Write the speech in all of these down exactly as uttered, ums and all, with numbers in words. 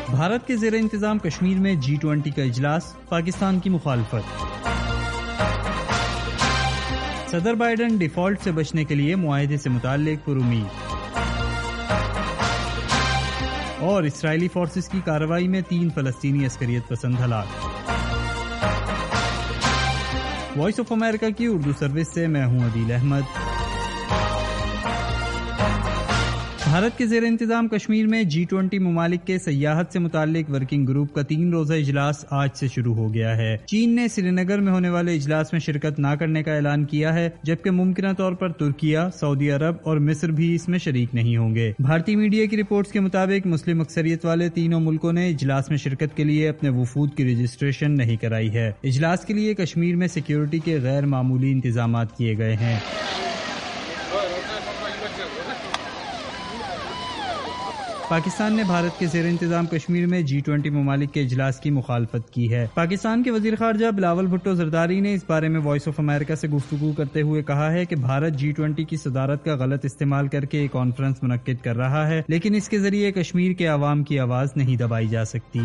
بھارت کے زیر انتظام کشمیر میں جی ٹوینٹی کا اجلاس، پاکستان کی مخالفت۔ صدر بائیڈن ڈیفالٹ سے بچنے کے لیے معاہدے سے متعلق پر امید۔ اور اسرائیلی فورسز کی کارروائی میں تین فلسطینی عسکریت پسند ہلاک۔ وائس آف امریکہ کی اردو سروس سے میں ہوں عدیل احمد۔ بھارت کے زیر انتظام کشمیر میں جی ٹوینٹی ممالک کے سیاحت سے متعلق ورکنگ گروپ کا تین روزہ اجلاس آج سے شروع ہو گیا ہے۔ چین نے سری نگر میں ہونے والے اجلاس میں شرکت نہ کرنے کا اعلان کیا ہے، جبکہ ممکنہ طور پر ترکیہ، سعودی عرب اور مصر بھی اس میں شریک نہیں ہوں گے۔ بھارتی میڈیا کی رپورٹس کے مطابق مسلم اکثریت والے تینوں ملکوں نے اجلاس میں شرکت کے لیے اپنے وفود کی رجسٹریشن نہیں کرائی ہے۔ اجلاس کے لیے کشمیر میں سیکیورٹی کے غیر معمولی انتظامات کیے گئے ہیں۔ پاکستان نے بھارت کے زیر انتظام کشمیر میں جی ٹوینٹی ممالک کے اجلاس کی مخالفت کی ہے۔ پاکستان کے وزیر خارجہ بلاول بھٹو زرداری نے اس بارے میں وائس آف امریکہ سے گفتگو کرتے ہوئے کہا ہے کہ بھارت جی ٹوینٹی کی صدارت کا غلط استعمال کر کے ایک کانفرنس منعقد کر رہا ہے، لیکن اس کے ذریعے کشمیر کے عوام کی آواز نہیں دبائی جا سکتی۔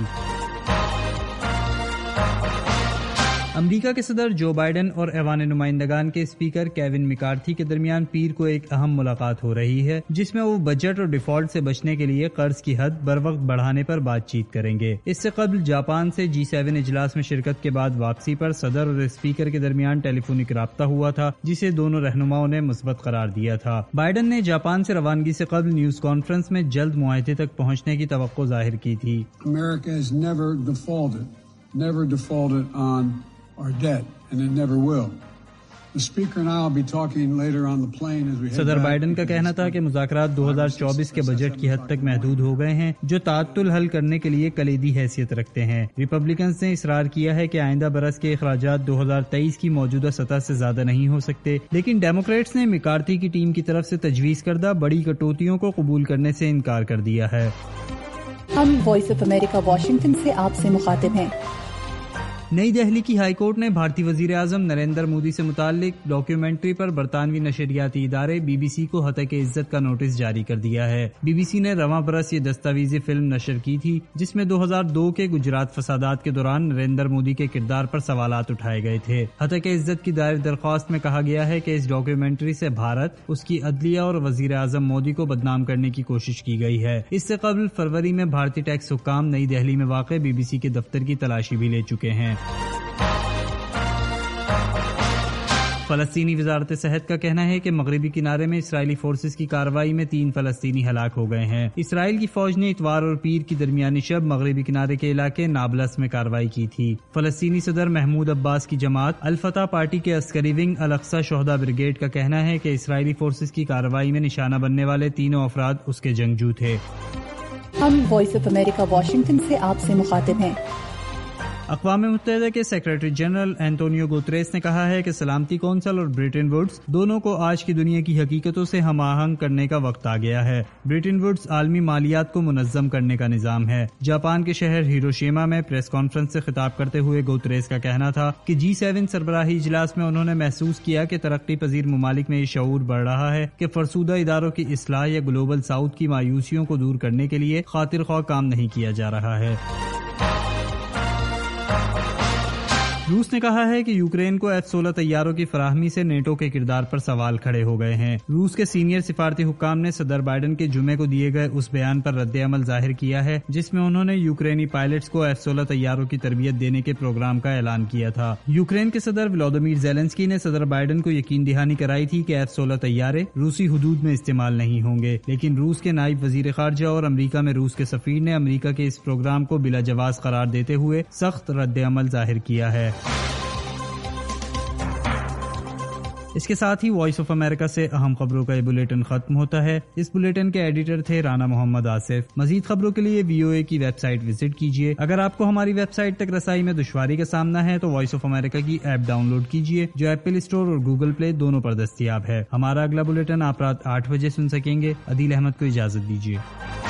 امریکہ کے صدر جو بائیڈن اور ایوان نمائندگان کے اسپیکر کیون میکارتھی کے درمیان پیر کو ایک اہم ملاقات ہو رہی ہے، جس میں وہ بجٹ اور ڈیفالٹ سے بچنے کے لیے قرض کی حد بر وقت بڑھانے پر بات چیت کریں گے۔ اس سے قبل جاپان سے جی سیون اجلاس میں شرکت کے بعد واپسی پر صدر اور اسپیکر کے درمیان ٹیلی فونک رابطہ ہوا تھا، جسے دونوں رہنماؤں نے مثبت قرار دیا تھا۔ بائیڈن نے جاپان سے روانگی سے قبل نیوز کانفرنس میں جلد معاہدے تک پہنچنے کی توقع ظاہر کی تھی۔ America has never defaulted, never defaulted on our debt, and it never will. The speaker and I will be talking later on the plane as we head صدر back. بائیڈن کا کہنا تھا کہ مذاکرات دو ہزار چوبیس کے بجٹ کی حد تک محدود ہو گئے ہیں، جو تعطل حل کرنے کے لیے کلیدی حیثیت رکھتے ہیں۔ ریپبلکنز نے اصرار کیا ہے کہ آئندہ برس کے اخراجات دو ہزار تیئیس کی موجودہ سطح سے زیادہ نہیں ہو سکتے، لیکن ڈیموکریٹس نے میکارتھی کی ٹیم کی طرف سے تجویز کردہ بڑی کٹوتیوں کو قبول کرنے سے انکار کر دیا ہے۔ ہم وائس آف امریکہ واشنگٹن سے آپ سے مخاطب ہیں۔ نئی دہلی کی ہائی کورٹ نے بھارتی وزیر اعظم نریندر مودی سے متعلق ڈاکیومنٹری پر برطانوی نشریاتی ادارے بی بی سی کو ہتک عزت کا نوٹس جاری کر دیا ہے۔ بی بی سی نے رواں برس یہ دستاویزی فلم نشر کی تھی، جس میں دو ہزار دو کے گجرات فسادات کے دوران نریندر مودی کے کردار پر سوالات اٹھائے گئے تھے۔ ہتک عزت کی دائر درخواست میں کہا گیا ہے کہ اس ڈاکیومنٹری سے بھارت، اس کی عدلیہ اور وزیر اعظم مودی کو بدنام کرنے کی کوشش کی گئی ہے۔ اس سے قبل فروری میں بھارتی ٹیکس حکام نئی دہلی میں واقع بی بی سی کے دفتر کی تلاشی بھی لے چکے ہیں۔ فلسطینی وزارت صحت کا کہنا ہے کہ مغربی کنارے میں اسرائیلی فورسز کی کارروائی میں تین فلسطینی ہلاک ہو گئے ہیں۔ اسرائیل کی فوج نے اتوار اور پیر کی درمیانی شب مغربی کنارے کے علاقے نابلس میں کارروائی کی تھی۔ فلسطینی صدر محمود عباس کی جماعت الفتح پارٹی کے عسکری ونگ الاقصی شہداء بریگیڈ کا کہنا ہے کہ اسرائیلی فورسز کی کارروائی میں نشانہ بننے والے تینوں افراد اس کے جنگجو تھے۔ ہم وائس آف امریکہ واشنگٹن سے آپ سے مخاطب ہیں۔ اقوام متحدہ کے سیکریٹری جنرل اینٹونیو گوتریس نے کہا ہے کہ سلامتی کونسل اور برٹن ووڈز دونوں کو آج کی دنیا کی حقیقتوں سے ہم آہنگ کرنے کا وقت آ گیا ہے۔ برٹن ووڈز عالمی مالیات کو منظم کرنے کا نظام ہے۔ جاپان کے شہر ہیروشیما میں پریس کانفرنس سے خطاب کرتے ہوئے گوتریس کا کہنا تھا کہ جی سیون سربراہی اجلاس میں انہوں نے محسوس کیا کہ ترقی پذیر ممالک میں یہ شعور بڑھ رہا ہے کہ فرسودہ اداروں کی اصلاح یا گلوبل ساؤتھ کی مایوسیوں کو دور کرنے کے لیے خاطر خواہ کام نہیں کیا جا رہا ہے۔ روس نے کہا ہے کہ یوکرین کو ایف سولہ طیاروں کی فراہمی سے نیٹو کے کردار پر سوال کھڑے ہو گئے ہیں۔ روس کے سینئر سفارتی حکام نے صدر بائیڈن کے جمعے کو دیے گئے اس بیان پر رد عمل ظاہر کیا ہے، جس میں انہوں نے یوکرینی پائلٹس کو ایف سولہ طیاروں کی تربیت دینے کے پروگرام کا اعلان کیا تھا۔ یوکرین کے صدر ولادیمیر زیلنسکی نے صدر بائیڈن کو یقین دہانی کرائی تھی کہ ایف سولہ طیارے روسی حدود میں استعمال نہیں ہوں گے، لیکن روس کے نائب وزیر خارجہ اور امریکہ میں روس کے سفیر نے امریکہ کے اس پروگرام کو بلا جواز قرار دیتے ہوئے سخت رد عمل ظاہر کیا ہے۔ اس کے ساتھ ہی وائس آف امریکہ سے اہم خبروں کا یہ بلیٹن ختم ہوتا ہے۔ اس بلیٹن کے ایڈیٹر تھے رانا محمد آصف۔ مزید خبروں کے لیے وی او اے کی ویب سائٹ وزٹ کیجیے۔ اگر آپ کو ہماری ویب سائٹ تک رسائی میں دشواری کا سامنا ہے تو وائس آف امریکہ کی ایپ ڈاؤن لوڈ کیجیے، جو ایپل اسٹور اور گوگل پلے دونوں پر دستیاب ہے۔ ہمارا اگلا بلیٹن آپ رات آٹھ بجے سن سکیں گے۔ عدیل احمد کو اجازت دیجیے۔